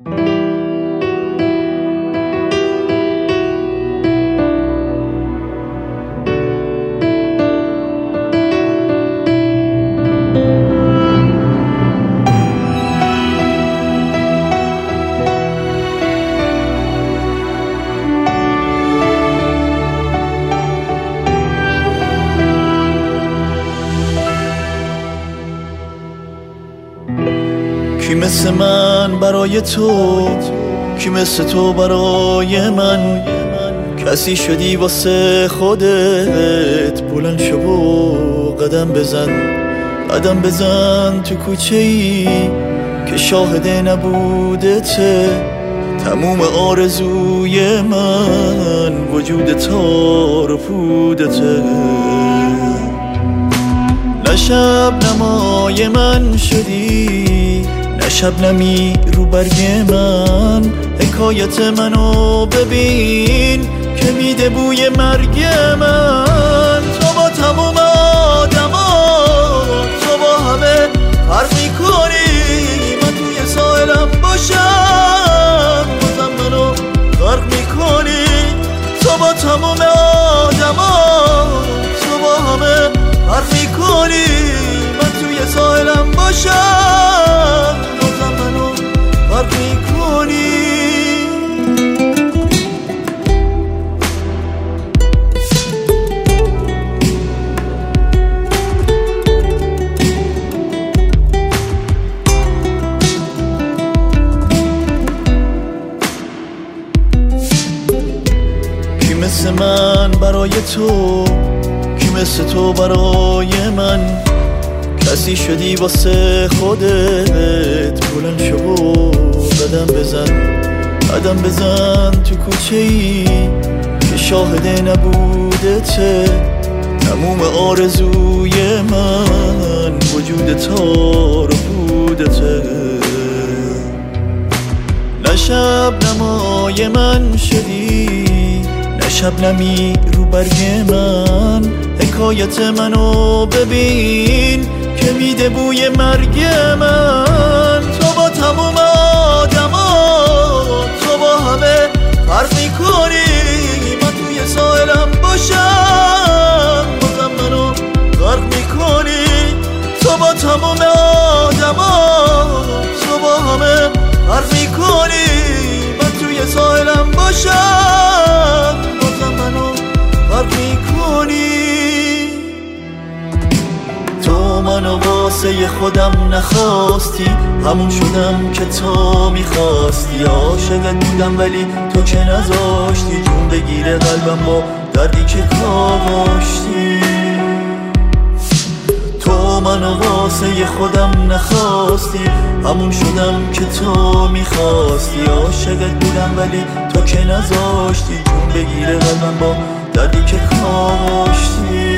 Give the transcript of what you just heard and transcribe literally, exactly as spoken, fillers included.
کی مثل من برای تو، کی مثل تو برای من، کسی شدی واسه خودت، بلند شو و قدم بزن، قدم بزن تو کوچه ای که شاهد نبودته، تموم آرزوی من وجود تار و پودته. نه شب نمای من شدی، نه شبنمی رو برگ من، حکایت منو ببین که میده بوی مرگ من. تو با تموم آدما، تو با همه فرق میکنی، من توی ساحلم باشم بازم منو غرق میکنی. تو با تموم آدما، تو با همه فرق میکنی، من توی ساحلم باشم بازم منو غرق میکنی. کی مثل من برای تو، کی مثل تو برای من، کسی شدی واسه خودت، بلند شو و قدم بزن، قدم بزن تو کوچه ای که شاهد نبودته، تموم آرزوی من وجود تار و پودته. نه شب نمای من شدی، نه شبنمی رو برگ من، حکایت منو ببین که میده بوی مرگ من. تو با تموم آدما، تو با همه فرق میکنی، من توی ساحلم باشم بازم منو غرق میکنی. تو با تموم آدما، تو با همه فرق میکنی، من توی ساحلم باشم بازم منو غرق میکنی. تو منو واسه خودم نخواستی، همون شدم که تو میخواستی، عاشقت بودم ولی تو که نذاشتی جون بگیره قلبم با دردی که کاشتی. تو منو واسه خودم نخواستی، همون شدم که تو میخواستی، عاشقت بودم ولی تو که نذاشتی جون بگیره قلبم با دردی که کاشتی.